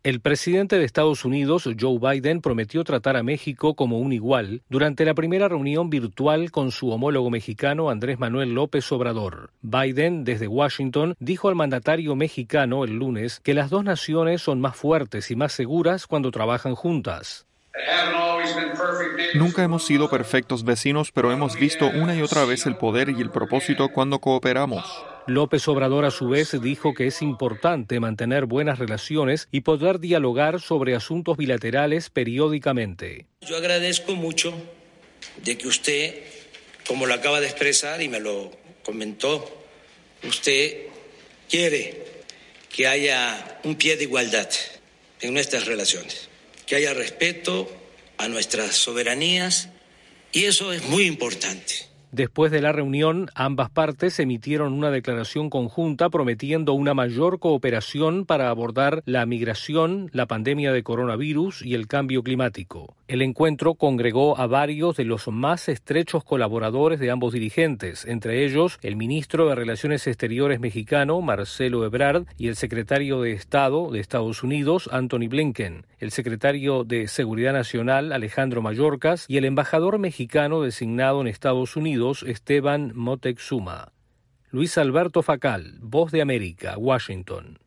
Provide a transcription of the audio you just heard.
El presidente de Estados Unidos, Joe Biden, prometió tratar a México como un igual durante la primera reunión virtual con su homólogo mexicano, Andrés Manuel López Obrador. Biden, desde Washington, dijo al mandatario mexicano el lunes que las dos naciones son más fuertes y más seguras cuando trabajan juntas. Nunca hemos sido perfectos vecinos, pero hemos visto una y otra vez el poder y el propósito cuando cooperamos. López Obrador, a su vez, dijo que es importante mantener buenas relaciones y poder dialogar sobre asuntos bilaterales periódicamente. Yo agradezco mucho de que usted, como lo acaba de expresar y me lo comentó, usted quiere que haya un pie de igualdad en nuestras relaciones, que haya respeto a nuestras soberanías, y eso es muy importante. Después de la reunión, ambas partes emitieron una declaración conjunta prometiendo una mayor cooperación para abordar la migración, la pandemia de coronavirus y el cambio climático. El encuentro congregó a varios de los más estrechos colaboradores de ambos dirigentes, entre ellos el ministro de Relaciones Exteriores mexicano, Marcelo Ebrard, y el secretario de Estado de Estados Unidos, Antony Blinken, el secretario de Seguridad Nacional, Alejandro Mayorkas, y el embajador mexicano designado en Estados Unidos, Esteban Moctezuma. Luis Alberto Facal, Voz de América, Washington.